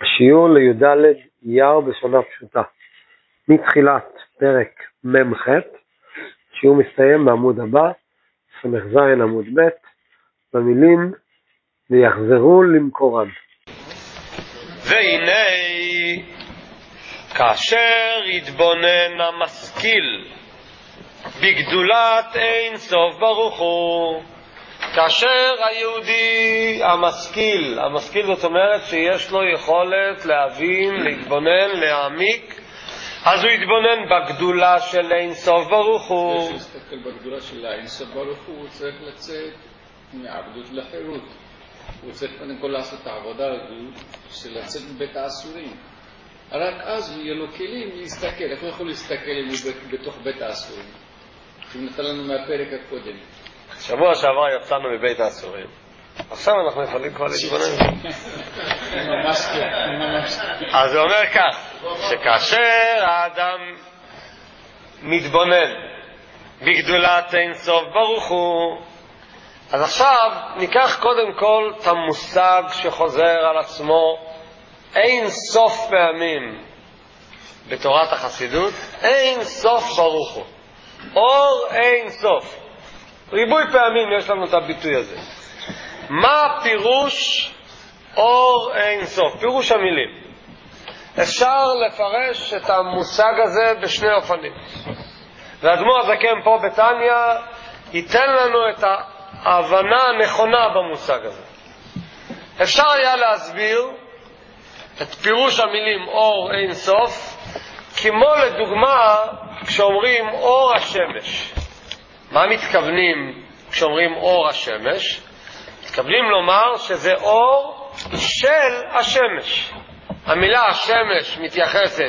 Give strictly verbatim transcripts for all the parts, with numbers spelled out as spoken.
שיעור לי"ד אייר בשנה פשוטה, מתחילת פרק ממ"ח, שיעור מסתיים בעמוד הבא, ס"ז עמוד ב', במילים ויחזרו למקורם. והנה כאשר יתבונן המשכיל בגדולת אין סוף ברוך הוא, כאשר היהודי המשכיל, המשכיל זאת אומרת שיש לו יכולת להבין, להתבונן, להעמיק, אז הוא יתבונן בגדולה של אין סוף ברוך הוא. זה שיסתכל בגדולה של אין סוף ברוך הוא, הוא צריך לצאת מעבדות לחירות. הוא צריך קודם כל לעשות את העבודה של לצאת מבית האסורים. רק אז יהיה לו כלים להסתכל. איך הוא יכול להסתכל אם הוא בתוך בית האסורים? הוא נתן לנו מהפרק הקודם. שבוע שעבר יצאנו מבית האסורים. עכשיו אנחנו יכולים כבר להתבונן. ממש כן, ממש כן. אז הוא אומר כך, שכאשר האדם מתבונן בגדולת אין סוף ברוך הוא, אז עכשיו ניקח קודם כל את המושג שחוזר על עצמו אין סוף פעמים בתורת החסידות, אין סוף ברוך הוא, אור אין סוף. ריבוי פעמים יש לנו את הביטוי הזה. מה פירוש אור אין סוף? פירוש המילים. אפשר לפרש את המושג הזה בשני אופנים. והאדמו"ר הזקן פה בתניא ייתן לנו את ההבנה הנכונה במושג הזה. אפשר היה להסביר את פירוש המילים אור אין סוף כמו לדוגמה כשאומרים אור השמש. מה מתכוונים כשאומרים אור השמש? מתכוונים לומר שזה אור של השמש. המילה השמש מתייחסת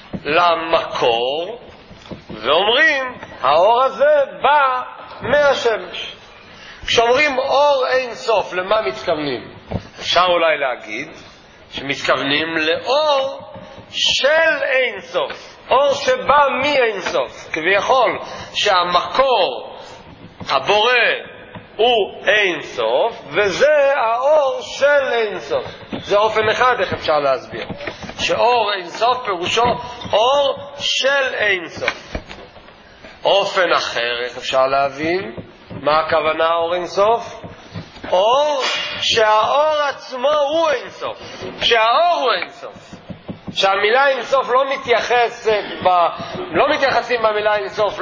למקור, ואומרים האור הזה בא מהשמש. כשאומרים אור אין סוף, למה מתכוונים? אפשר אולי להגיד שמתכוונים לאור של אין סוף, אור שבא מאין סוף, כביכול שהמקור הבורא הוא אין סוף, וזה האור של אין סוף. זה אופן אחד איך אפשר להסביר, שאור אין סוף פירושו אור של אין סוף. אופן אחר איך אפשר להבין מה הכוונה אור אין סוף? אור שהאור עצמו הוא אין סוף, שהאור הוא אין סוף, שהמילה אין סוף לא מתייחסת ב... לא מתייחסים במילה אין סוף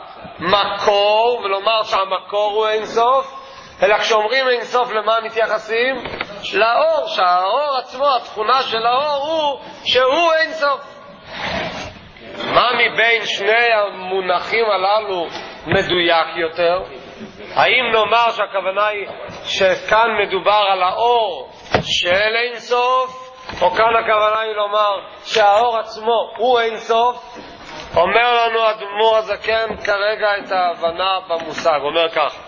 למקור ולומר שהמקור הוא אין סוף, אלא כשאומרים אין סוף למה מתייחסים? לאור, שהאור עצמו, התכונה של האור הוא שהוא אין סוף. מה מבין שני המונחים הללו מדויק יותר? האם נאמר שהכוונה היא שכאן מדובר על האור של אין סוף, או כאן הכוונה היא לומר שהאור עצמו הוא אין סוף? אומר לנו האדמו"ר הזקן כרגע את ההבנה במושג. אומר כך,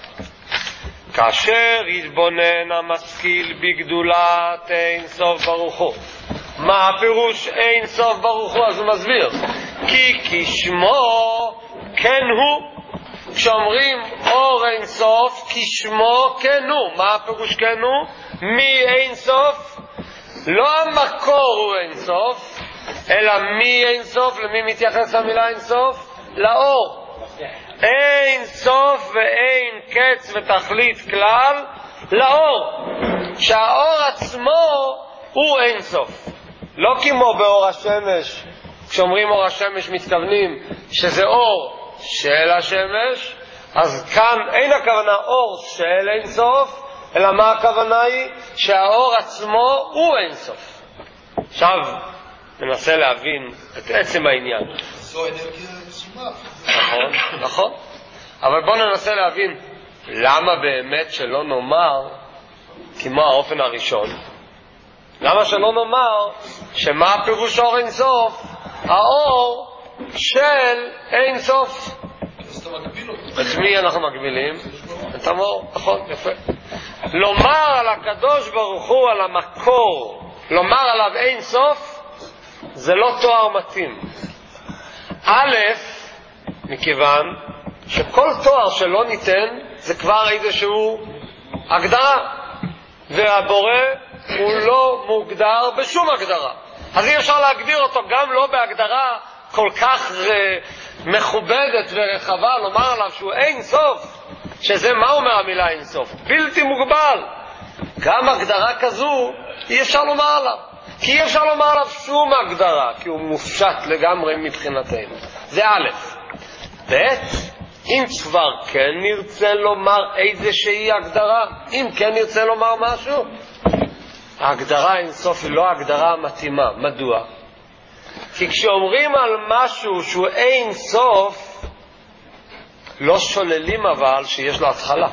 כאשר יתבונן המשכיל בגדולת אין סוף ברוך הוא. מה הפירוש אין סוף ברוך הוא? אז הוא מסביר, כי כשמו כן הוא. כשאומרים אור אין סוף, כשמו כן הוא. מה הפירוש כן הוא? מי אין סוף? לא המקור הוא אין סוף, אלא מי אין סוף? למי מתייחס המילה אין סוף? לאור. אין סוף ואין קץ ותכלית כלל לאור, שהאור עצמו הוא אין סוף. לא כמו באור השמש, כשאומרים אור השמש מתכוונים שזה אור של השמש, אז כאן אין הכוונה אור של אין סוף, אלא מה הכוונה היא? שהאור עצמו הוא אין סוף. עכשיו ננסה להבין את עצם העניין. זו אנרגיה עצומה. נכון, נכון. אבל בואו ננסה להבין למה באמת שלא נאמר כמו האופן הראשון. למה שלא נאמר שמה הפירוש אור אין סוף? האור של אין סוף. את מי אנחנו מגבילים? את המור, נכון, יפה. לומר על הקדוש ברוך הוא, על המקור, לומר עליו אין סוף, זה לא תואר מתאים. א', מכיוון שכל תואר שלא ניתן זה כבר איזשהו הגדרה, והבורא הוא לא מוגדר בשום הגדרה. אז אי אפשר להגדיר אותו גם לא בהגדרה כל כך מכובדת ורחבה, לומר עליו שהוא אין סוף, שזה מה אומר המילה אין סוף? בלתי מוגבל. גם הגדרה כזו אי אפשר לומר עליו, כי אי אפשר לומר עליו שום הגדרה, כי הוא מופשט לגמרי מבחינתנו. זה א'. ב', אם כבר כן נרצה לומר איזושהי הגדרה, אם כן נרצה לומר משהו, ההגדרה אין סוף היא לא הגדרה מתאימה. מדוע? כי כשאומרים על משהו שהוא אין סוף, לא שוללים אבל שיש לו התחלה.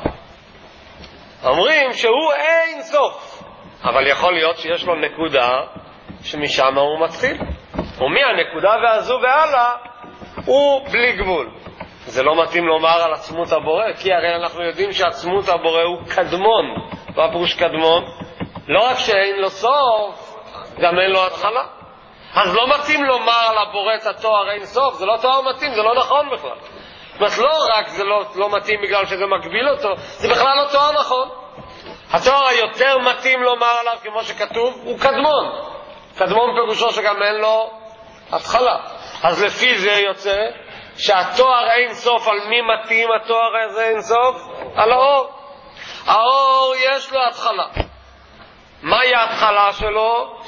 אומרים שהוא אין סוף, אבל יכול להיות שיש לו נקודה שמשם הוא מתחיל, ומהנקודה והזו והלאה הוא בלי גבול. זה לא מתאים לומר על עצמות הבורא, כי הרי אנחנו יודעים שעצמות הבורא הוא קדמון. מה פירוש קדמון? לא רק שאין לו סוף, גם אין לו התחלה. אז לא מתאים לומר על הבורא את התואר אין סוף, זה לא תואר מתאים, זה לא נכון בכלל. זאת אומרת, לא רק זה לא, לא מתאים בגלל שזה מגביל אותו, זה בכלל לא תואר נכון. התואר היותר מתאים לומר עליו, כמו שכתוב, הוא קדמון. קדמון פירושו שגם אין לו התחלה. אז לפי זה יוצא שהתואר אין סוף, על מי מתאים התואר הזה אין סוף? על האור. האור יש לו התחלה. מהי ההתחלה שלו?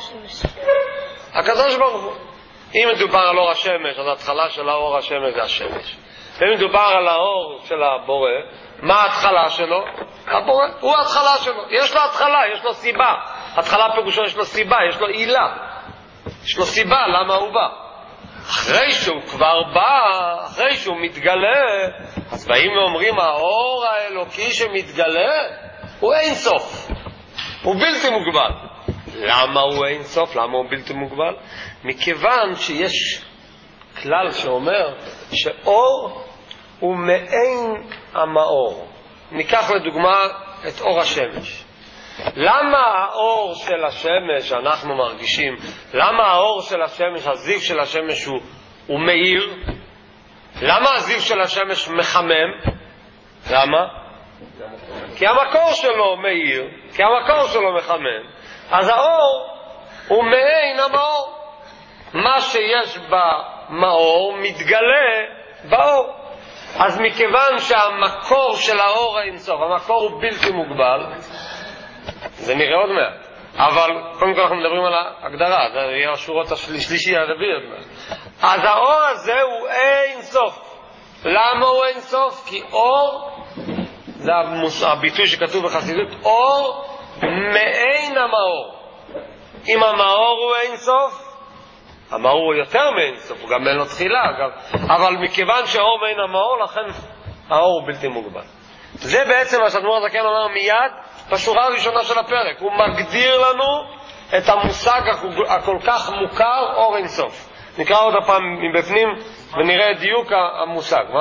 הקדוש ברוך הוא. אם מדובר על אור השמש, אז ההתחלה של האור השמש זה השמש. ואם מדובר על האור של הבורא, מה ההתחלה שלו? הבורא, הוא ההתחלה שלו. יש לו התחלה, יש לו סיבה. התחלה פירושו יש לו סיבה, יש לו עילה. יש לו סיבה למה הוא בא. אחרי שהוא כבר בא, אחרי שהוא מתגלה, אז באים ואומרים, האור האלוקי שמתגלה הוא אין סוף. הוא בלתי מוגבל. למה הוא אין סוף? למה הוא בלתי מוגבל? מכיוון שיש כלל שאומר שאור הוא מעין המאור. ניקח לדוגמה את אור השמש. למה האור של השמש אנחנו מרגישים, למה האור של השמש, הזיו של השמש הוא, הוא מאיר? למה הזיו של השמש מחמם? למה? כי המקור שלו מאיר, כי המקור שלו מחמם. אז האור הוא מעין המאור. מה שיש במאור מתגלה באור. אז מכיוון שהמקור של האור האינסוף, המקור הוא בלתי מוגבל, זה נראה עוד מעט. אבל קודם כל אנחנו מדברים על ההגדרה, זה יהיה השורות השלישי הרביעי. אז האור הזה הוא אין סוף. למה הוא אין סוף? כי אור, זה הביטוי שכתוב בחסידות, אור מעין המאור. אם המאור הוא אין סוף, המאור הוא יותר מעין סוף, הוא גם אין לו תחילה, אגב. אבל מכיוון שאור מעין המאור, לכן האור הוא בלתי מוגבל. זה בעצם מה שאדמו"ר הזקן אומר מיד בשורה הראשונה של הפרק. הוא מגדיר לנו את המושג הכל כך מוכר, אור אין סוף. נקרא עוד הפעם מבפנים ונראה דיוק המושג. מה?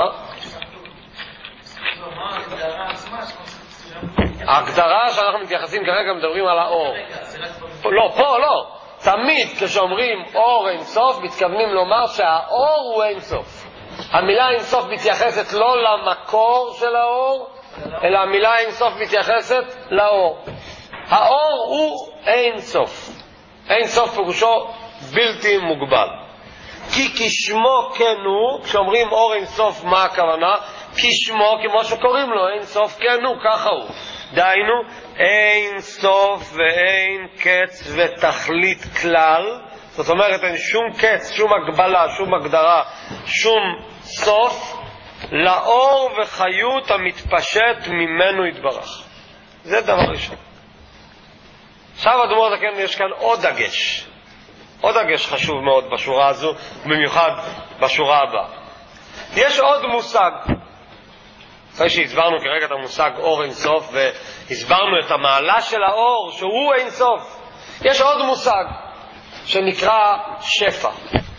ההגדרה שאנחנו מתייחסים כרגע מדברים על האור. לא, פה לא. תמיד כשאומרים אור אין סוף מתכוונים לומר שהאור הוא אין סוף. המילה אין סוף מתייחסת לא למקור של האור, אלא המילה אין סוף מתייחסת לאור. האור הוא אין סוף. אין סוף פירושו בלתי מוגבל. כי כשמו כן הוא, כשאומרים אור אין סוף מה הכוונה? כשמו כמו שקוראים לו, אין סוף כן הוא, ככה הוא. דהיינו, אין סוף ואין קץ ותכלית כלל. זאת אומרת, אין שום קץ, שום הגבלה, שום הגדרה, שום סוף לאור וחיות המתפשט ממנו יתברך. זה דבר ראשון. עכשיו אדמו"ר הזקן יש כאן עוד דגש. עוד דגש חשוב מאוד בשורה הזו, במיוחד בשורה הבאה. יש עוד מושג. אחרי שהסברנו כרגע את המושג אור אין סוף והסברנו את המעלה של האור שהוא אין סוף, יש עוד מושג שנקרא שפע.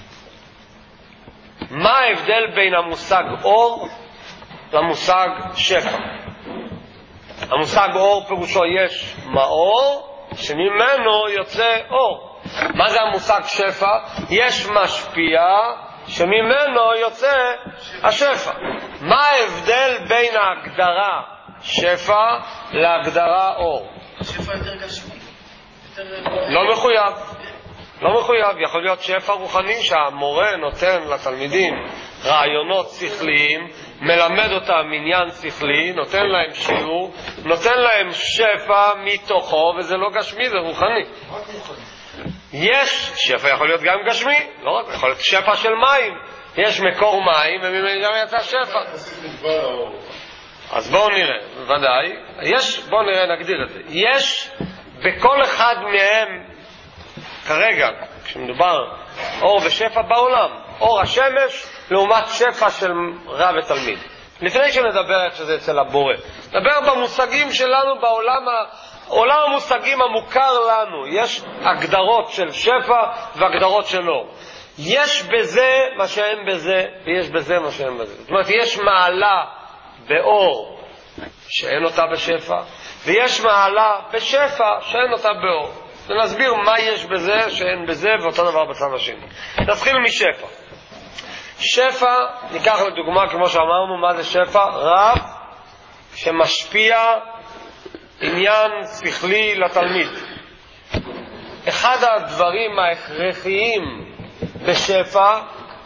מה ההבדל בין המושג אור למושג שפע? המושג אור פירושו יש מאור שממנו יוצא אור. מה זה המושג שפע? יש משפיע שממנו יוצא השפע. מה ההבדל בין ההגדרה שפע להגדרה אור? שפע יותר גשמי. לא מחויב. לא מחויב. יכול להיות שפע רוחני שהמורה נותן לתלמידים רעיונות שכליים, מלמד אותם עניין שכלי, נותן להם שיעור, נותן להם שפע מתוכו, וזה לא גשמי, זה רוחני. יש, שפע יכול להיות גם גשמי, לא רק, יכול להיות שפע של מים. יש מקור מים וממנו גם יצא שפע. אז בואו נראה, בוודאי. יש, בואו נראה, נגדיר את זה. יש בכל אחד מהם, כרגע, כשמדובר אור ושפע בעולם, אור השמש לעומת שפע של רב ותלמיד. לפני שנדבר איך שזה אצל הבורא, נדבר במושגים שלנו בעולם, עולם המושגים המוכר לנו. יש הגדרות של שפע והגדרות של אור. יש בזה מה שאין בזה, ויש בזה מה שאין בזה. זאת אומרת, יש מעלה באור שאין אותה בשפע, ויש מעלה בשפע שאין אותה באור. ונסביר מה יש בזה שאין בזה, ואותו דבר בצד השני. נתחיל משפע. שפע, ניקח לדוגמה, כמו שאמרנו, מה זה שפע? רב שמשפיע עניין שכלי לתלמיד. אחד הדברים ההכרחיים בשפע,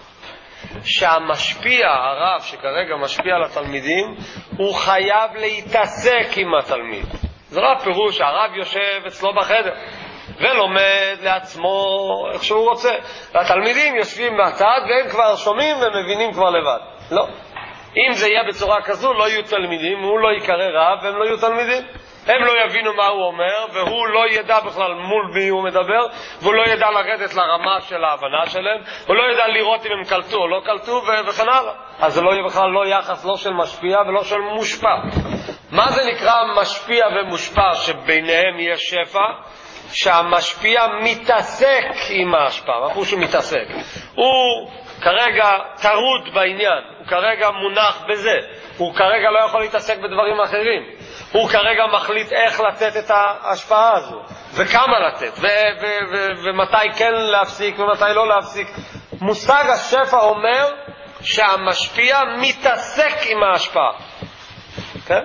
שהמשפיע, הרב שכרגע משפיע על התלמידים, הוא חייב להתעסק עם התלמיד. זה לא הפירוש שהרב יושב אצלו בחדר ולומד לעצמו איך שהוא רוצה, והתלמידים יושבים מהצד והם כבר שומעים ומבינים כבר לבד. לא. אם זה יהיה בצורה כזו, לא יהיו תלמידים, הוא לא יקרא רב והם לא יהיו תלמידים. הם לא יבינו מה הוא אומר, והוא לא ידע בכלל מול מי הוא מדבר, והוא לא ידע לרדת לרמה של ההבנה שלהם, הוא לא ידע לראות אם הם קלטו או לא קלטו, וכן הלאה. אז זה לא יהיה בכלל לא יחס לא של משפיע ולא של מושפע. מה זה נקרא משפיע ומושפע שביניהם יש שפע? שהמשפיע מתעסק עם ההשפעה. מה הוא שמתעסק? הוא כרגע תרוד בעניין, הוא כרגע מונח בזה, הוא כרגע לא יכול להתעסק בדברים אחרים, הוא כרגע מחליט איך לתת את ההשפעה הזו וכמה לתת ו- ו- ו- ומתי כן להפסיק ומתי לא להפסיק. מושג השפע אומר שהמשפיע מתעסק עם ההשפעה, כן?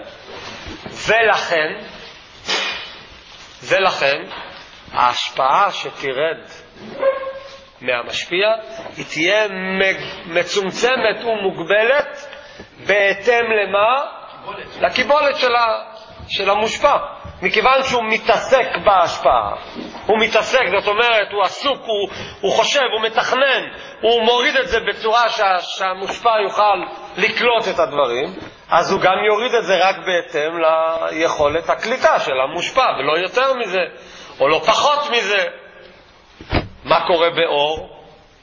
ולכן ולכן ההשפעה שתרד מהמשפיע היא תהיה מצומצמת ומוגבלת בהתאם למה? לקיבולת של, ה, של המושפע. מכיוון שהוא מתעסק בהשפעה, הוא מתעסק, זאת אומרת, הוא עסוק, הוא, הוא חושב, הוא מתכנן, הוא מוריד את זה בצורה שה, שהמושפע יוכל לקלוט את הדברים, אז הוא גם יוריד את זה רק בהתאם ליכולת הקליטה של המושפע, ולא יותר מזה, או לא פחות מזה. מה קורה באור?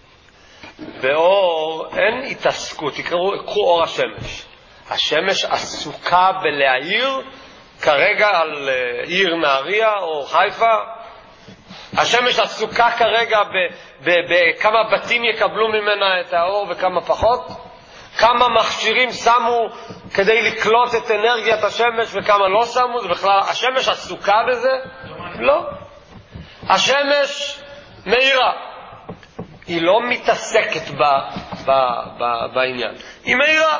באור אין התעסקות, תקראו, קחו אור השמש. השמש עסוקה בלהאיר כרגע על עיר נהריה או חיפה. השמש עסוקה כרגע בכמה בתים יקבלו ממנה את האור וכמה פחות. כמה מכשירים שמו כדי לקלוט את אנרגיית השמש וכמה לא שמו. זה בכלל, השמש עסוקה בזה? לא. השמש מאירה, היא לא מתעסקת ב, ב, ב, בעניין, היא מאירה,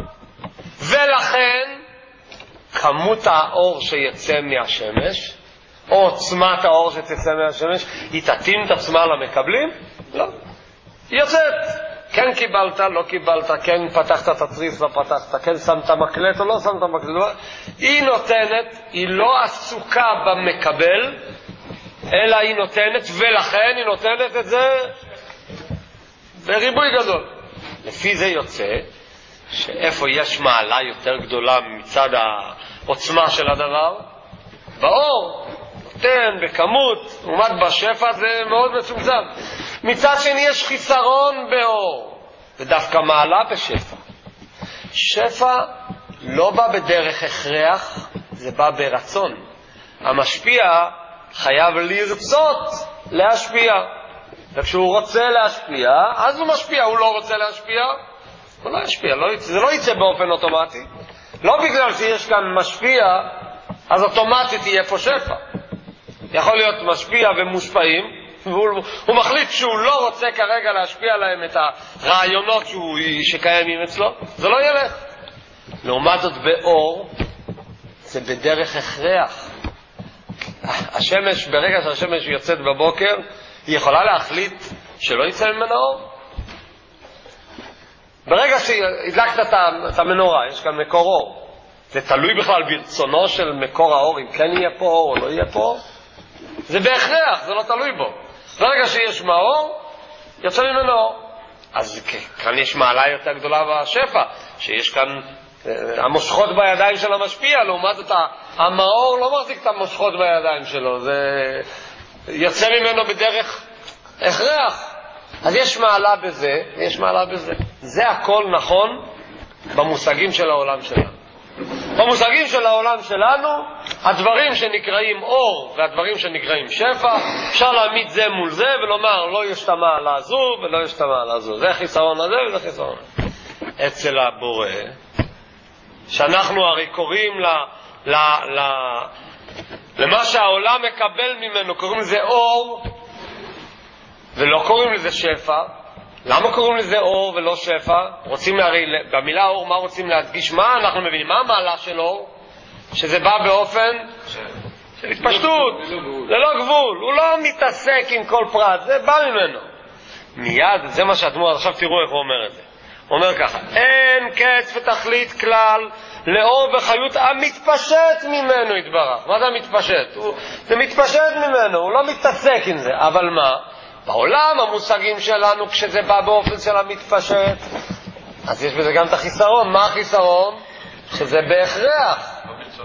ולכן כמות האור שיצא מהשמש או עוצמת האור שתצא מהשמש היא תתאים את עצמה למקבלים? לא, היא יוצאת. כן קיבלת, לא קיבלת, כן פתחת את התריס, לא פתחת, כן שמת מקלט או לא שמת מקלט, היא נותנת, היא לא עסוקה במקבל, אלא היא נותנת, ולכן היא נותנת את זה בריבוי גדול. לפי זה יוצא שאיפה יש מעלה יותר גדולה מצד העוצמה של הדבר? באור. נותן בכמות, לעומת בשפע זה מאוד מצומצם. מצד שני יש חיסרון באור, ודווקא מעלה בשפע. שפע לא בא בדרך הכרח, זה בא ברצון. המשפיע חייב לרצות להשפיע, וכשהוא רוצה להשפיע אז הוא משפיע. הוא לא רוצה להשפיע, הוא לא ישפיע, לא יצא, זה לא יצא באופן אוטומטי. לא בגלל שיש כאן משפיע אז אוטומטית יהיה פה שפע. יכול להיות משפיע ומושפעים, והוא הוא מחליט שהוא לא רוצה כרגע להשפיע להם את הרעיונות שהוא, שקיימים אצלו, זה לא ילך. לעומת זאת באור זה בדרך הכרח. השמש, ברגע שהשמש יוצאת בבוקר, היא יכולה להחליט שלא יצא ממנה אור? ברגע שהדלקת את המנורה, יש כאן מקור אור. זה תלוי בכלל ברצונו של מקור האור, אם כן יהיה פה אור או לא יהיה פה אור? זה בהכרח, זה לא תלוי בו. ברגע שיש מאור, יוצא ממנו אור. אז כאן יש מעלה יותר גדולה בשפע, שיש כאן המושכות בידיים של המשפיע, לעומת זאת המאור לא מחזיק את המושכות בידיים שלו, זה יוצא ממנו בדרך הכרח. אז יש מעלה בזה, יש מעלה בזה. זה הכל נכון במושגים של העולם שלנו. במושגים של העולם שלנו, הדברים שנקראים אור והדברים שנקראים שפע, אפשר להעמיד זה מול זה ולומר לא יש את המעלה הזו ולא יש את המעלה הזו. זה חיסרון הזה וזה חיסרון. אצל הבורא, שאנחנו הרי קוראים ל, ל, ל, למה שהעולם מקבל ממנו, קוראים לזה אור ולא קוראים לזה שפע. למה קוראים לזה אור ולא שפע? רוצים הרי, במילה אור, מה רוצים להדגיש? מה אנחנו מבינים? מה המעלה של אור? שזה בא באופן של התפשטות, ללא גבול. הוא לא מתעסק עם כל פרט, זה בא ממנו. מיד, זה מה שהדמות, עכשיו תראו איך הוא אומר את זה. הוא אומר ככה, אין קץ ותכלית כלל לאור וחיות המתפשט ממנו יתברך. מה זה המתפשט? הוא, זה מתפשט ממנו, הוא לא מתעסק עם זה. אבל מה? בעולם המושגים שלנו, כשזה בא באופן של המתפשט, אז יש בזה גם את החיסרון. מה החיסרון? שזה בהכרח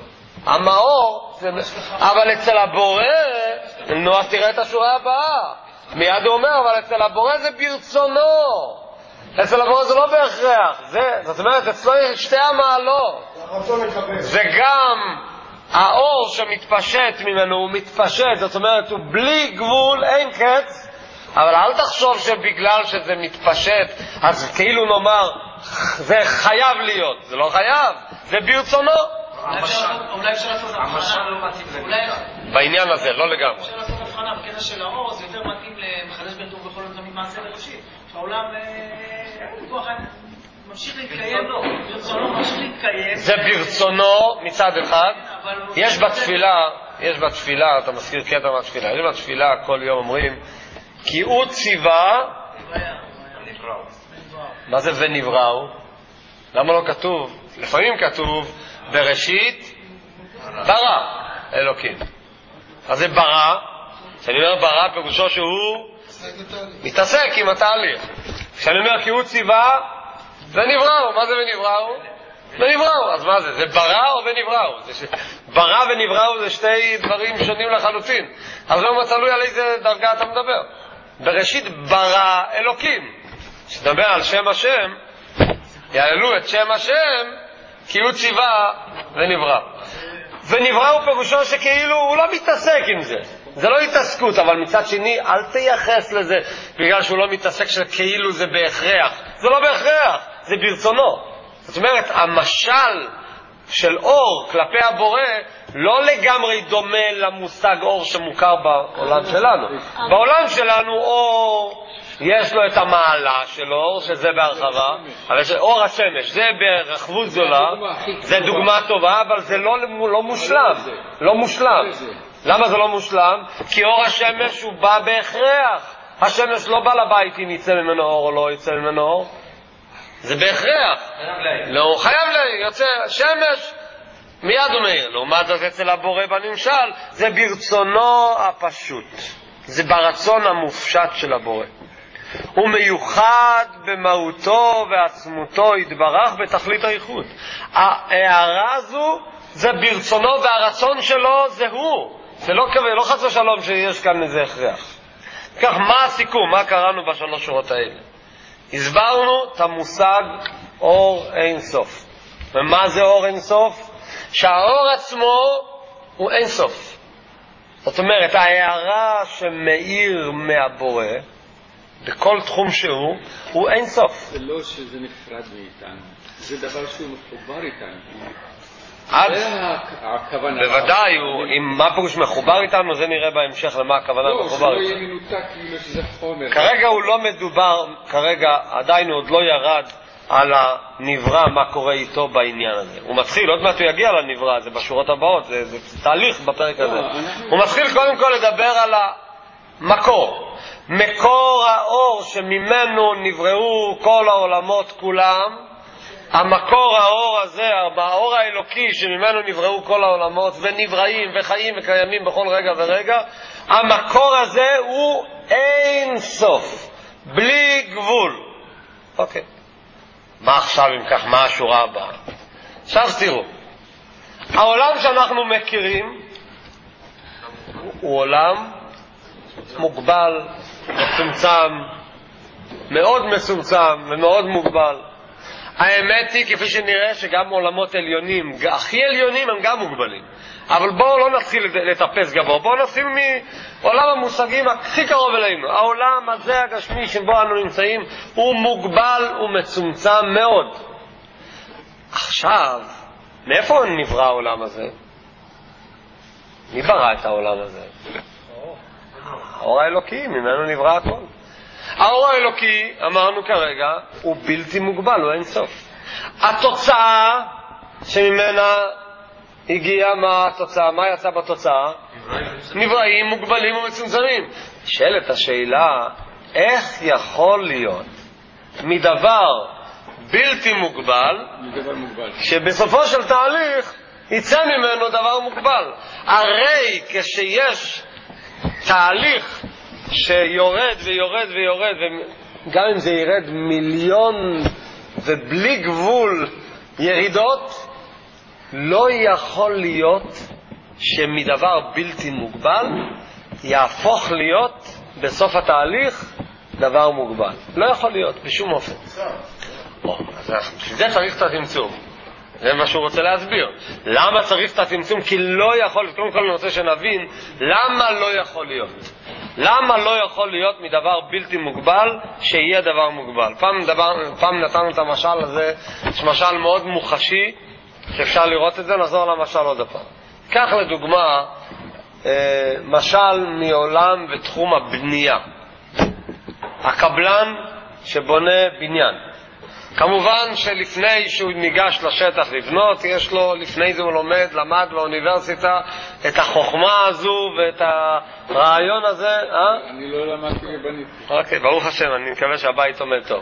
המאור, זה... אבל אצל הבורא, נו, אז תראה את השורה הבאה, מיד הוא אומר, אבל אצל הבורא זה ברצונו, אצל הבורא זה לא בהכרח. זה, זאת אומרת, אצלו יש שתי המעלות, זה גם האור שמתפשט ממנו, הוא מתפשט, זאת אומרת, הוא בלי גבול, אין קץ. אבל אל תחשוב שבגלל שזה מתפשט, אז כאילו נאמר, זה חייב להיות. זה לא חייב, זה ברצונו. אולי אפשר לעשות הבחנה. בעניין הזה, לא לגמרי. אפשר לעשות הבחנה, בקטע של האור, זה יותר מתאים למחדש בן טוב בכל תמיד מעשה בראשית. העולם ממשיך להתקיים, ברצונו ממשיך להתקיים. זה ברצונו מצד אחד. יש בתפילה, יש בתפילה, אתה מזכיר קטע מהתפילה, יש בתפילה כל יום אומרים, כי הוא ציווה, מה זה ונבראו? למה לא כתוב? לפעמים כתוב בראשית ברא אלוקים. אז זה ברא, כשאני אומר ברא פירושו שהוא מתעסק עם התהליך. כשאני אומר כי הוא ציווה ונבראו, מה זה ונבראו? ונבראו, אז מה זה? זה ברא או ונבראו? ברא ונבראו זה שתי דברים שונים לחלוטין, אז לא תלוי על איזה דרגה אתה מדבר. בראשית ברא אלוקים, שדבר על שם השם, יעלו את שם השם כי הוא ציווה ונברא. ונברא הוא פירושו שכאילו הוא לא מתעסק עם זה, זה לא התעסקות, אבל מצד שני אל תייחס לזה בגלל שהוא לא מתעסק שכאילו זה בהכרח, זה לא בהכרח, זה ברצונו. זאת אומרת, המשל של אור כלפי הבורא לא לגמרי דומה למושג אור שמוכר בעולם שלנו. בעולם שלנו אור יש לו את המעלה של אור, שזה בהרחבה, אבל אור השמש זה ברחבות זולה, זה דוגמה טובה, אבל זה לא, לא מושלם, לא מושלם. למה זה לא מושלם? כי אור השמש הוא בא בהכרח. השמש לא בא לבית אם יצא ממנו אור או לא יצא ממנו אור, זה בהכרח. לא, חייב לי, יוצא שמש מיד הוא מאיר. לעומת זאת אצל הבורא בנמשל זה ברצונו הפשוט, זה ברצון המופשט של הבורא. הוא מיוחד במהותו ועצמותו יתברך בתכלית הייחוד. ההערה הזו זה ברצונו והרצון שלו זה הוא, זה לא, לא חס ושלום שיש כאן איזה הכרח. כך מה הסיכום? מה קראנו בשלוש שורות האלה? הסברנו את המושג אור אין סוף. ומה זה אור אין סוף? שהאור עצמו הוא אין סוף. זאת אומרת, ההערה שמאיר מהבורא בכל תחום שהוא, הוא אין סוף. זה לא שזה נפרד מאיתנו, זה דבר שהוא מחובר איתנו. עד, בוודאי, אם מה פירוש מחובר איתנו, זה נראה בהמשך למה הכוונה מחובר איתנו. לא, זה לא יהיה מנותק כאילו שזה חומר. כרגע הוא לא מדובר, כרגע עדיין הוא עוד לא ירד על הנברא, מה קורה איתו בעניין הזה. הוא מתחיל, עוד מעט הוא יגיע לנברא, זה בשורות הבאות, זה, זה תהליך בפרק הזה. הוא מתחיל קודם כל לדבר על המקור. מקור האור שממנו נבראו כל העולמות כולם, המקור האור הזה, האור האלוקי שממנו נבראו כל העולמות ונבראים וחיים וקיימים בכל רגע ורגע, המקור הזה הוא אין סוף, בלי גבול. אוקיי. מה עכשיו אם כך, מה השורה הבאה? עכשיו תראו, העולם שאנחנו מכירים הוא עולם מוגבל, מצומצם, מאוד מצומצם ומאוד מוגבל. האמת היא, כפי שנראה, שגם עולמות עליונים, הכי עליונים, הם גם מוגבלים. אבל בואו לא נתחיל לטפס גבוה, בואו נתחיל מעולם המושגים הכי קרוב אלינו. העולם הזה הגשמי שבו אנו נמצאים הוא מוגבל ומצומצם מאוד. עכשיו, מאיפה נברא העולם הזה? מי ברא את העולם הזה? האור האלוקי, ממנו נברא הכל. האור האלוקי, אמרנו כרגע, הוא בלתי מוגבל, הוא אין סוף. התוצאה שממנה הגיעה, מה התוצאה? מה יצא בתוצאה? נבראים, מוגבלים ומצומצמים. שאלת השאלה, איך יכול להיות מדבר בלתי מוגבל, שבסופו של תהליך יצא ממנו דבר מוגבל? הרי כשיש תהליך שיורד ויורד ויורד, וגם אם זה ירד מיליון ובלי גבול ירידות, לא יכול להיות שמדבר בלתי מוגבל יהפוך להיות בסוף התהליך דבר מוגבל. לא יכול להיות בשום אופן. או, אז זה צריך את הצמצום. זה מה שהוא רוצה להסביר. למה צריך את הצמצום? כי לא יכול, קודם כל אני רוצה שנבין למה לא יכול להיות. למה לא יכול להיות מדבר בלתי מוגבל שיהיה דבר מוגבל? פעם, דבר, פעם נתנו את המשל הזה, יש משל מאוד מוחשי שאפשר לראות את זה, נחזור למשל עוד הפעם. כך לדוגמה, משל מעולם בתחום הבנייה. הקבלן שבונה בניין. כמובן שלפני שהוא ניגש לשטח לבנות, יש לו, לפני זה הוא לומד, למד באוניברסיטה את החוכמה הזו ואת הרעיון הזה. אה? אני לא למדתי לבנית. אוקיי, ברוך השם, אני מקווה שהבית עומד טוב.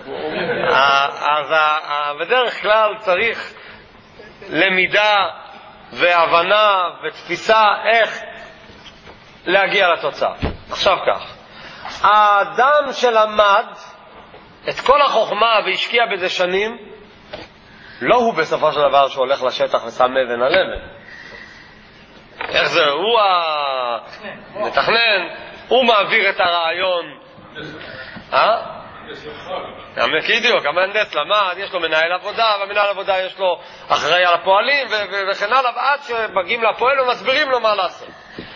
אז בדרך כלל צריך למידה והבנה ותפיסה איך להגיע לתוצאה. עכשיו כך, האדם שלמד את כל החוכמה והשקיע בזה שנים, לא הוא בסופו של דבר שהולך לשטח ושם אבן על אבן. איך זה? הוא המתכנן, הוא מעביר את הרעיון. אה? בדיוק, המהנדס למד, יש לו מנהל עבודה, והמנהל עבודה יש לו אחראי על הפועלים וכן הלאה, ועד שמגיעים לפועל ומסבירים לו מה לעשות.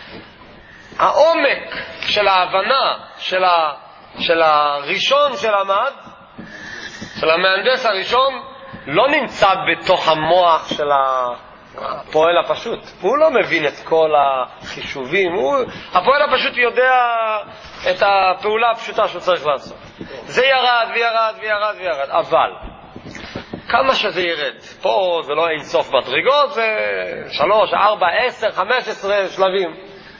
העומק של ההבנה של ה... של הראשון שלמד, של המהנדס הראשון, לא נמצא בתוך המוח של הפועל הפשוט. הוא לא מבין את כל החישובים, הוא, הפועל הפשוט יודע את הפעולה הפשוטה שהוא צריך לעשות. זה ירד וירד וירד וירד, אבל כמה שזה ירד, פה זה לא אין סוף מדרגות, זה שלוש, ארבע, עשר, חמש עשרה שלבים.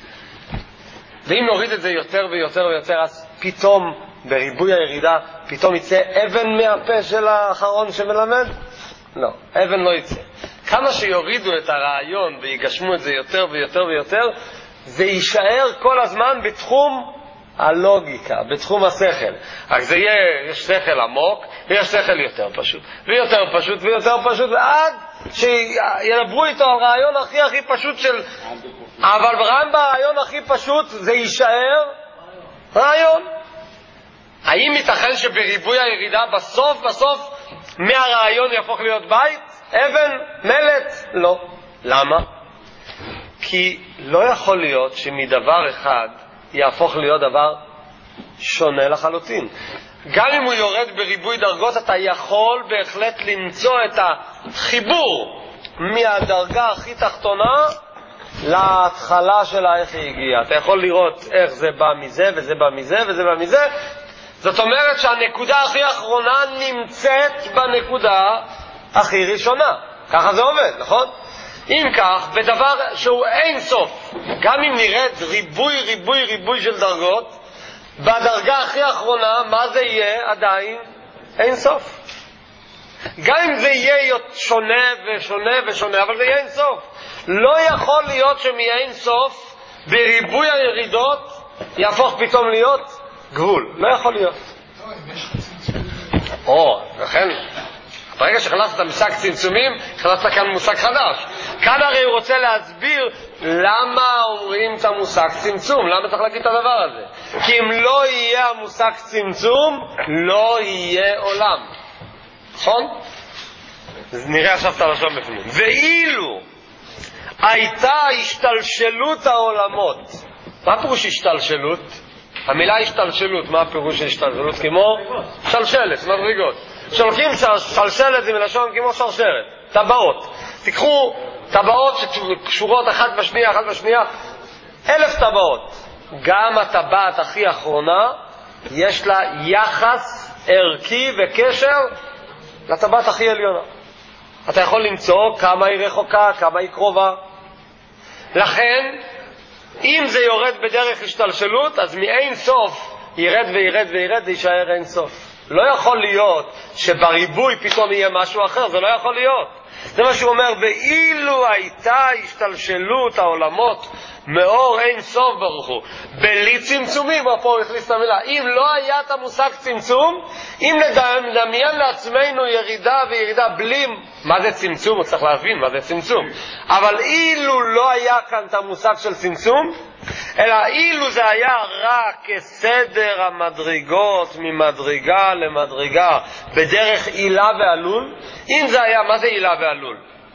ואם נוריד את זה יותר ויותר ויותר, אז פתאום בריבוי הירידה פתאום יצא אבן מהפה של האחרון שמלמד? לא, אבן לא יצא. כמה שיורידו את הרעיון ויגשמו את זה יותר ויותר ויותר, זה יישאר כל הזמן בתחום הלוגיקה, בתחום השכל. רק זה יהיה, יש שכל עמוק ויש שכל יותר פשוט ויותר פשוט ויותר פשוט, ועד שידברו איתו על רעיון הכי הכי פשוט של... אבל גם ברעיון הכי פשוט זה יישאר רעיון. האם ייתכן שבריבוי הירידה בסוף בסוף מהרעיון יהפוך להיות בית? אבן? מלט? לא. למה? כי לא יכול להיות שמדבר אחד יהפוך להיות דבר שונה לחלוטין. גם אם הוא יורד בריבוי דרגות, אתה יכול בהחלט למצוא את החיבור מהדרגה הכי תחתונה להתחלה שלה, איך היא הגיעה. אתה יכול לראות איך זה בא מזה וזה בא מזה וזה בא מזה, זאת אומרת שהנקודה הכי אחרונה נמצאת בנקודה הכי ראשונה. ככה זה עובד, נכון? אם כך, בדבר שהוא אין סוף, גם אם נרד ריבוי ריבוי ריבוי של דרגות, בדרגה הכי אחרונה, מה זה יהיה? עדיין אין סוף. גם אם זה יהיה שונה ושונה ושונה, אבל זה יהיה אין סוף. לא יכול להיות שמהיה אין סוף בריבוי הירידות יהפוך פתאום להיות גבול. לא יכול להיות. או, לכן ברגע שהכנסת את המושג צמצומים, הכנסת כאן מושג חדש. כאן הרי הוא רוצה להסביר למה אומרים את המושג צמצום, למה צריך להגיד את הדבר הזה. כי אם לא יהיה המושג צמצום, לא יהיה עולם. נכון? אז נראה עכשיו את הלשון בפנים. ואילו הייתה השתלשלות העולמות. מה פירוש השתלשלות? המילה השתלשלות, מה הפירוש של השתלשלות? כמו שלשלת, מדרגות. שולחים שלשלת זה מלשון כמו שרשרת, טבעות. תיקחו טבעות שקשורות אחת בשנייה, אחת בשנייה, אלף טבעות. גם הטבעת הכי אחרונה יש לה יחס ערכי וקשר לטבעת הכי עליונה. אתה יכול למצוא כמה היא רחוקה, כמה היא קרובה. לכן, אם זה יורד בדרך השתלשלות, אז מאין סוף ירד וירד וירד וישאר אין סוף. לא יכול להיות שבריבוי פתאום יהיה משהו אחר, זה לא יכול להיות. זה מה שהוא אומר, ואילו הייתה השתלשלות העולמות מאור אין סוף ברוך הוא, בלי צמצומים, פה הוא הכניס את המילה, אם לא היה את המושג צמצום, אם נדמיין לעצמנו ירידה וירידה בלי, מה זה צמצום? הוא צריך להבין מה זה צמצום. אבל אילו לא היה כאן את המושג של צמצום, אלא אילו זה היה רק כסדר המדרגות ממדרגה למדרגה בדרך עילה ועלול, אם זה היה, מה זה עילה ועלול?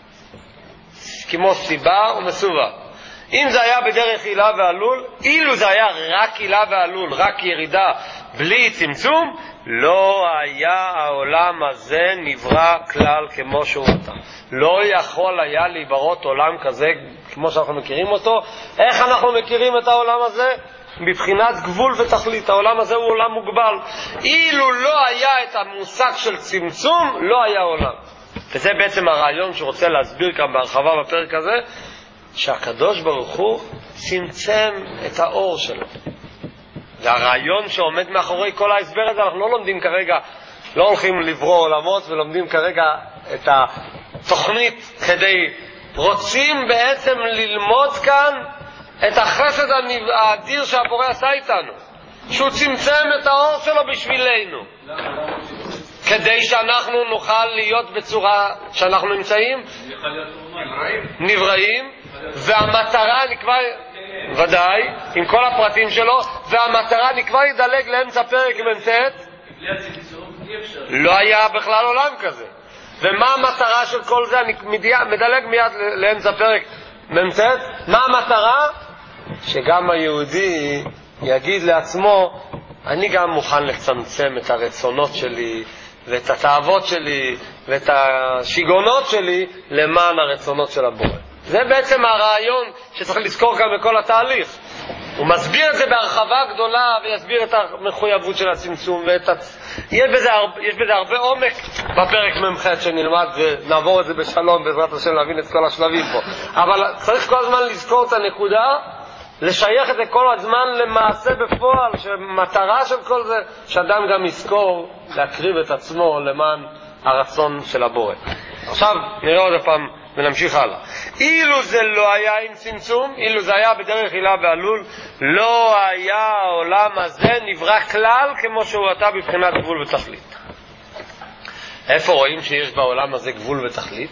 כמו סיבה ומסובה. אם זה היה בדרך עילה ועלול, אילו זה היה רק עילה ועלול, רק ירידה בלי צמצום, לא היה העולם הזה נברא כלל כמו שהוא אותה. לא יכול היה להיברות עולם כזה כמו שאנחנו מכירים אותו. איך אנחנו מכירים את העולם הזה? מבחינת גבול ותכלית. העולם הזה הוא עולם מוגבל. אילו לא היה את המושג של צמצום, לא היה עולם. וזה בעצם הרעיון שרוצה להסביר כאן בהרחבה בפרק הזה, שהקדוש ברוך הוא צמצם את האור שלו. זה הרעיון שעומד מאחורי כל ההסבר הזה. אנחנו לא לומדים כרגע, לא הולכים לברוא עולמות ולומדים כרגע את התוכנית כדי, רוצים בעצם ללמוד כאן את החסד האדיר שהבורא עשה איתנו, שהוא צמצם את האור שלו בשבילנו, כדי שאנחנו נוכל להיות בצורה שאנחנו נמצאים נבראים, והמטרה נקבע ודאי עם כל הפרטים שלו, והמטרה נקבע ידלג לאמצע פרק ממתת, לא היה בכלל עולם כזה. ומה המטרה של כל זה? אני מדלג מיד לאמצע פרק ממתת. מה המטרה? שגם היהודי יגיד לעצמו, אני גם מוכן לצמצם את הרצונות שלי ואת התאוות שלי ואת השיגונות שלי למען הרצונות של הבורא. זה בעצם הרעיון שצריך לזכור כאן בכל התהליך. הוא מסביר את זה בהרחבה גדולה ויסביר את המחויבות של הצמצום ואת הצ... יש בזה הרבה, יש בזה הרבה עומק בפרק ממחת שנלמד ונעבור את זה בשלום בעזרת השם להבין את כל השלבים פה. אבל צריך כל הזמן לזכור את הנקודה, לשייך את זה כל הזמן למעשה בפועל, שמטרה של כל זה שאדם גם יזכור להקריב את עצמו למען הרצון של הבורא. עכשיו נראה עוד פעם ונמשיך הלאה. אילו זה לא היה עם צמצום, אילו זה היה בדרך עילה ועלול, לא היה העולם הזה נברא כלל כמו שהוא אתה בבחינת גבול ותכלית. איפה רואים שיש בעולם הזה גבול ותכלית?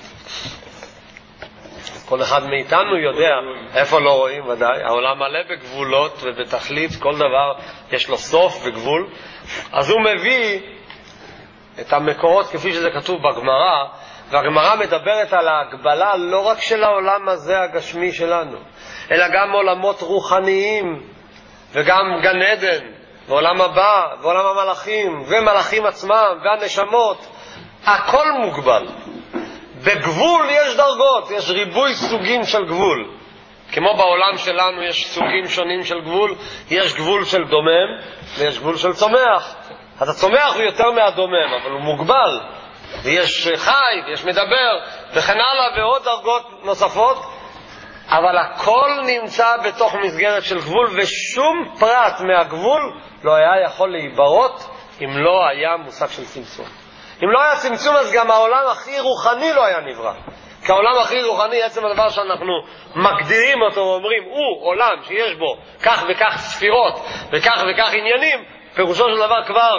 כל אחד מאיתנו יודע איפה לא רואים, ודאי. העולם מלא בגבולות ובתכלית, כל דבר יש לו סוף וגבול. אז הוא מביא את המקורות כפי שזה כתוב בגמרא, והגמרא מדברת על ההגבלה לא רק של העולם הזה הגשמי שלנו, אלא גם עולמות רוחניים, וגם גן עדן, ועולם הבא, ועולם המלאכים, ומלאכים עצמם, והנשמות. הכל מוגבל. בגבול יש דרגות, יש ריבוי סוגים של גבול. כמו בעולם שלנו יש סוגים שונים של גבול, יש גבול של דומם, ויש גבול של צומח. אז הצומח הוא יותר מהדומם, אבל הוא מוגבל, ויש חי, ויש מדבר, וכן הלאה, ועוד דרגות נוספות, אבל הכל נמצא בתוך מסגרת של גבול, ושום פרט מהגבול לא היה יכול להיברות אם לא היה מושג של צמצום. אם לא היה צמצום, אז גם העולם הכי רוחני לא היה נברא. כי העולם הכי רוחני, עצם הדבר שאנחנו מגדירים אותו ואומרים, הוא עולם שיש בו כך וכך ספירות וכך וכך עניינים, פירושו של דבר כבר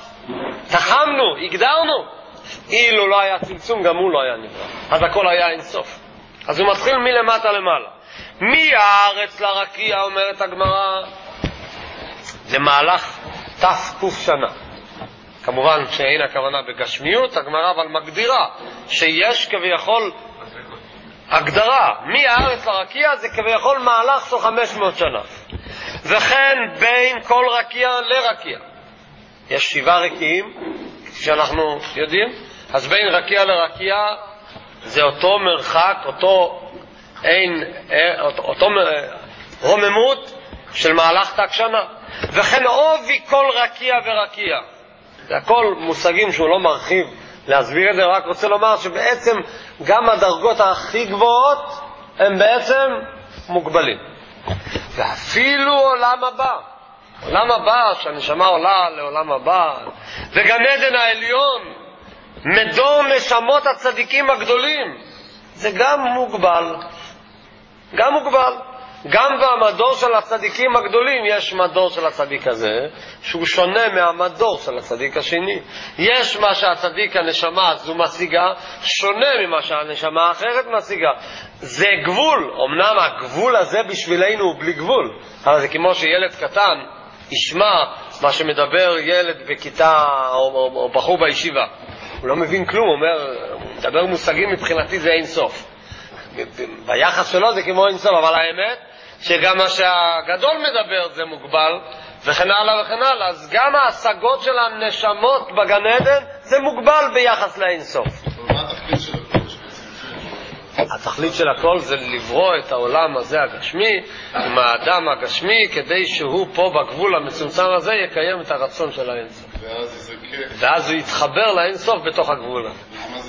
תחמנו, הגדרנו. אילו לא היה צמצום, גם הוא לא היה נברא. אז הכל היה אינסוף. אז הוא מתחיל מלמטה למעלה. מהארץ לרקיע, אומרת הגמרא, זה מהלך תף קוף שנה. כמובן שאין הכוונה בגשמיות, הגמרא אבל מגדירה שיש כביכול הגדרה. מהארץ לרקיע זה כביכול מהלך של חמש מאות שנה. וכן בין כל רקיע לרקיע. יש שבעה רקיעים, שאנחנו יודעים. אז בין רקיע לרקיע זה אותו מרחק, אותו אין, אותו, אותו רוממות של מהלך תק שנה. וכן עובי כל רקיע ורקיע. זה הכל מושגים שהוא לא מרחיב להסביר את זה, רק רוצה לומר שבעצם גם הדרגות הכי גבוהות הם בעצם מוגבלים. ואפילו עולם הבא, עולם הבא שהנשמה עולה לעולם הבא, וגן עדן העליון, מדור נשמות הצדיקים הגדולים, זה גם מוגבל, גם מוגבל. גם במדור של הצדיקים הגדולים יש מדור של הצדיק הזה שהוא שונה מהמדור של הצדיק השני. יש מה שהצדיק הנשמה הזו משיגה שונה ממה שהנשמה האחרת משיגה. זה גבול. אמנם הגבול הזה בשבילנו הוא בלי גבול, אבל זה כמו שילד קטן ישמע מה שמדבר ילד בכיתה או, או, או בחור בישיבה. הוא לא מבין כלום, הוא אומר, הוא מדבר מושגים, מבחינתי זה אין סוף. ביחס שלו זה כמו אין סוף, אבל האמת שגם מה שהגדול מדבר זה מוגבל, וכן הלאה וכן הלאה. אז גם ההשגות של הנשמות בגן עדן זה מוגבל ביחס לאין סוף. מה התכלית של הכל? התכלית של הכל זה לברוא את העולם הזה הגשמי עם האדם הגשמי, כדי שהוא פה בגבול המצומצם הזה יקיים את הרצון של האין סוף, ואז הוא יתחבר לאין סוף בתוך הגבול הזה,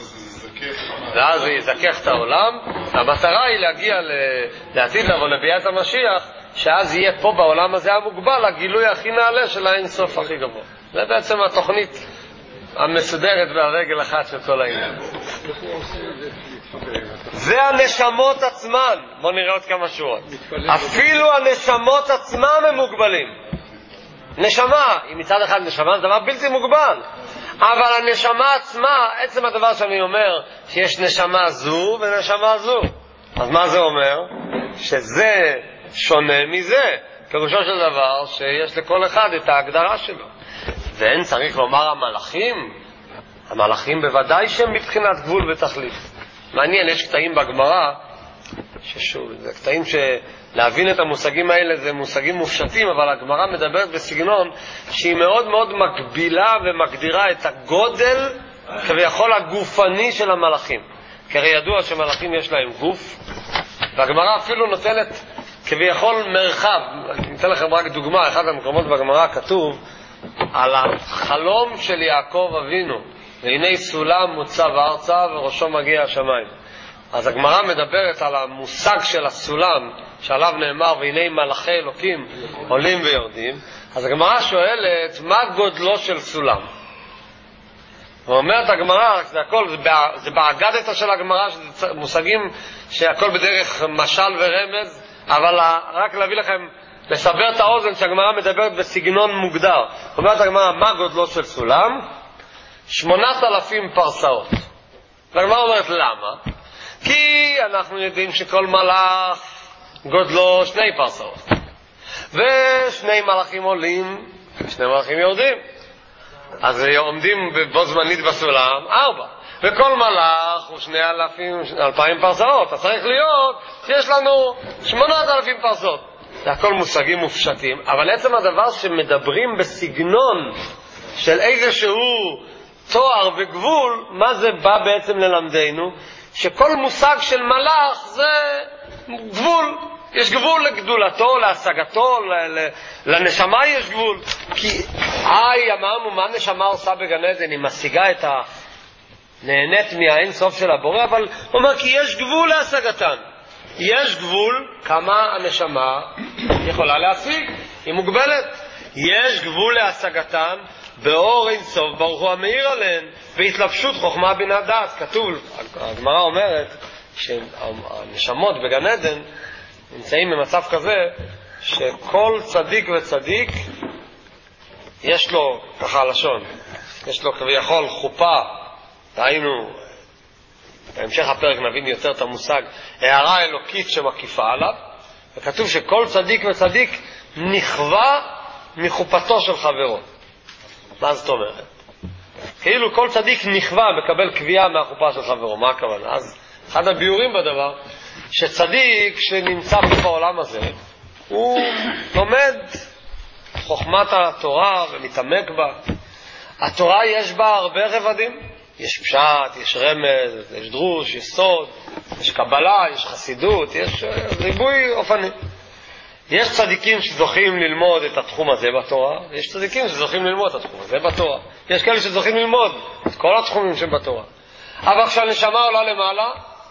ואז הוא יזכך את העולם. המטרה היא להגיע לעתיד לבוא לביאת המשיח, שאז יהיה פה בעולם הזה המוגבל הגילוי הכי נעלה של האין סוף הכי גבוה. זה בעצם התוכנית המסודרת והרגל אחת של כל העניין. זה הנשמות עצמן. בואו נראה עוד כמה שורות. אפילו הנשמות עצמן הם מוגבלים. נשמה, היא מצד אחד נשמה, זה דבר בלתי מוגבל, אבל הנשמה עצמה, עצם הדבר שאני אומר שיש נשמה זו ונשמה זו, אז מה זה אומר? שזה שונה מזה. פירושו של דבר שיש לכל אחד את ההגדרה שלו. ואין צריך לומר המלאכים, המלאכים בוודאי שהם מבחינת גבול ותכלית. מעניין, יש קטעים בגמרא, ששוב, זה קטעים שלהבין את המושגים האלה זה מושגים מופשטים, אבל הגמרא מדברת בסגנון שהיא מאוד מאוד מגבילה ומגדירה את הגודל כביכול הגופני של המלאכים. כי הרי ידוע שמלאכים יש להם גוף, והגמרא אפילו נותנת כביכול מרחב. אני אתן לכם רק דוגמה, אחד המקומות בגמרא כתוב על החלום של יעקב אבינו, והנה סולם מוצב ארצה וראשו מגיע השמיים. אז הגמרא מדברת על המושג של הסולם שעליו נאמר והנה מלאכי אלוקים עולים ויורדים. אז הגמרא שואלת מה גודלו של סולם. ואומרת הגמרא, זה הכל, זה באגדתא של הגמרא, שזה מושגים שהכל בדרך משל ורמז, אבל רק להביא לכם, לסבר את האוזן שהגמרא מדברת בסגנון מוגדר. אומרת הגמרא, מה גודלו של סולם? שמונת אלפים פרסאות. והגמרא אומרת למה? כי אנחנו יודעים שכל מלאך גודלו שני פרסאות, ושני מלאכים עולים ושני מלאכים יורדים, אז עומדים בו זמנית בסולם ארבע, וכל מלאך הוא שני אלפים, אלפיים פרסאות, אז צריך להיות שיש לנו שמונת אלפים פרסאות. זה הכל מושגים מופשטים, אבל עצם הדבר שמדברים בסגנון של איזשהו תואר וגבול, מה זה בא בעצם ללמדנו? שכל מושג של מלאך זה גבול. יש גבול לגדולתו, להשגתו, לנשמה יש גבול. כי איי, אמרנו, מה הנשמה עושה בגן עדן? היא משיגה את ה... נהנית מהאין סוף של הבורא, אבל הוא אומר כי יש גבול להשגתן. יש גבול כמה הנשמה יכולה להשיג, היא מוגבלת. יש גבול להשגתן באור אין סוף ברוך הוא המאיר עליהן, בהתלבשות חוכמה בינה דעת. כתוב, הגמרא אומרת שהנשמות בגן עדן נמצאים במצב כזה שכל צדיק וצדיק יש לו, ככה הלשון, יש לו כביכול חופה, ראינו בהמשך הפרק נבין יותר את המושג הערה אלוקית שמקיפה עליו, וכתוב שכל צדיק וצדיק נכווה מחופתו של חברו. מה זאת אומרת? כאילו כל צדיק נכווה, מקבל קביעה מהחופה של חברו. מה הכוונה? אז אחד הביורים בדבר שצדיק שנמצא בעולם הזה הוא לומד חוכמת התורה ומתעמק בה. התורה יש בה הרבה רבדים, יש פשט, יש רמז, יש דרוש, יש סוד, יש קבלה, יש חסידות, יש ריבוי אופנים. יש צדיקים שזוכים ללמוד את התחום הזה בתורה, יש צדיקים שזוכים ללמוד את התחום הזה בתורה, יש כאלה שזוכים ללמוד את כל התחומים שבתורה. אבל כשהנשמה עולה למעלה,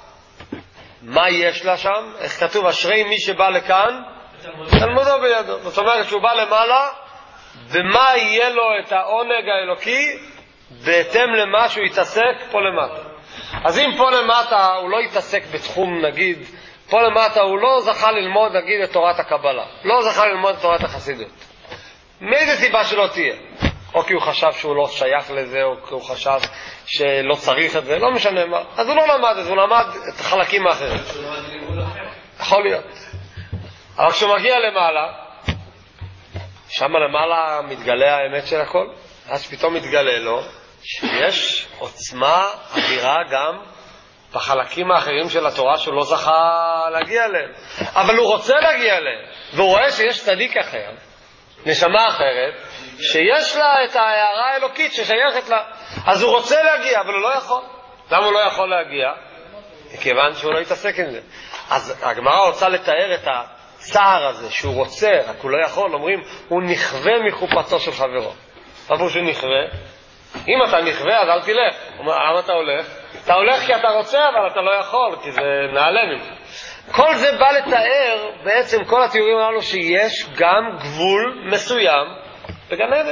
מה יש לה שם? איך כתוב? אשרי מי שבא לכאן תלמודו בידו. זאת אומרת שהוא בא למעלה, ומה יהיה לו את העונג האלוקי בהתאם למה שהוא יתעסק פה למטה. אז אם פה למטה הוא לא יתעסק בתחום, נגיד פה למטה הוא לא זכה ללמוד נגיד את תורת הקבלה, לא זכה ללמוד את תורת החסידות, מאיזה סיבה שלא תהיה, או כי הוא חשב שהוא לא שייך לזה, או כי הוא חשב שלא צריך את זה, לא משנה מה, אז הוא לא למד, אז הוא למד את החלקים האחרים. יכול להיות. אבל כשהוא מגיע למעלה, שם למעלה מתגלה האמת של הכל, אז פתאום מתגלה לו שיש עוצמה אדירה גם בחלקים האחרים של התורה שהוא לא זכה להגיע אליהם, אבל הוא רוצה להגיע אליהם, והוא רואה שיש צדיק אחר, נשמה אחרת, שיש לה את ההערה האלוקית ששייכת לה, אז הוא רוצה להגיע, אבל הוא לא יכול. למה הוא לא יכול להגיע? כיוון שהוא לא יתעסק עם זה. אז הגמרא רוצה לתאר את הצער הזה שהוא רוצה, רק הוא לא יכול. אומרים, הוא נכווה מחופתו של חברו. אבל שהוא נכווה, אם אתה נכווה אז אל תלך. למה אתה הולך? אתה הולך כי אתה רוצה, אבל אתה לא יכול, כי זה נעלה ממך. כל זה בא לתאר, בעצם כל התיאורים הללו, שיש גם גבול מסוים בגן עדן.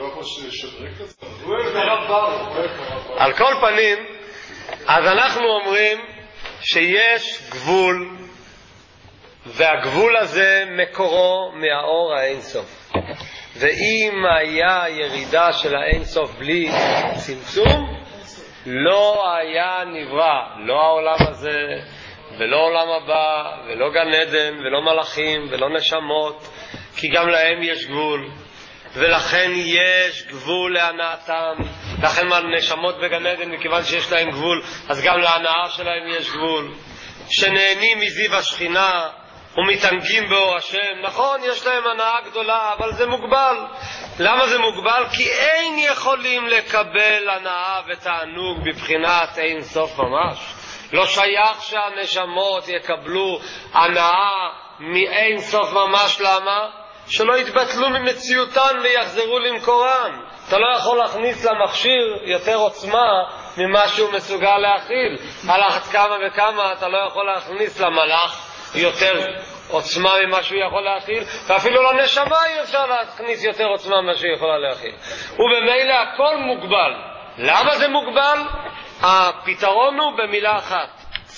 על כל פנים, אז אנחנו אומרים שיש גבול, והגבול הזה מקורו מהאור האינסוף. ואם היה ירידה של האינסוף בלי צמצום, לא היה נברא, לא העולם הזה, ולא עולם הבא, ולא גן עדן, ולא מלאכים, ולא נשמות, כי גם להם יש גבול, ולכן יש גבול להנאתם. לכן נשמות בגן עדן, מכיוון שיש להם גבול, אז גם להנאה שלהם יש גבול. שנהנים מזיו השכינה ומתענגים באור השם, נכון, יש להם הנאה גדולה, אבל זה מוגבל. למה זה מוגבל? כי אין יכולים לקבל הנאה ותענוג בבחינת אין סוף ממש. לא שייך שהנשמות יקבלו הנאה מאין סוף ממש. למה? שלא יתבטלו ממציאותן ויחזרו למקורן. אתה לא יכול להכניס למכשיר יותר עוצמה ממה שהוא מסוגל להכיל. על אחת כמה וכמה אתה לא יכול להכניס למלאך יותר עוצמה ממה שהוא יכול להכיל, ואפילו לנשמה אי אפשר להכניס יותר עוצמה ממה שהוא יכולה להכיל. ובמילא הכל מוגבל. למה זה מוגבל? הפתרון הוא במילה אחת,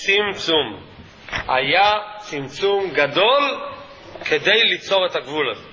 צמצום. היה צמצום גדול כדי ליצור את הגבול הזה.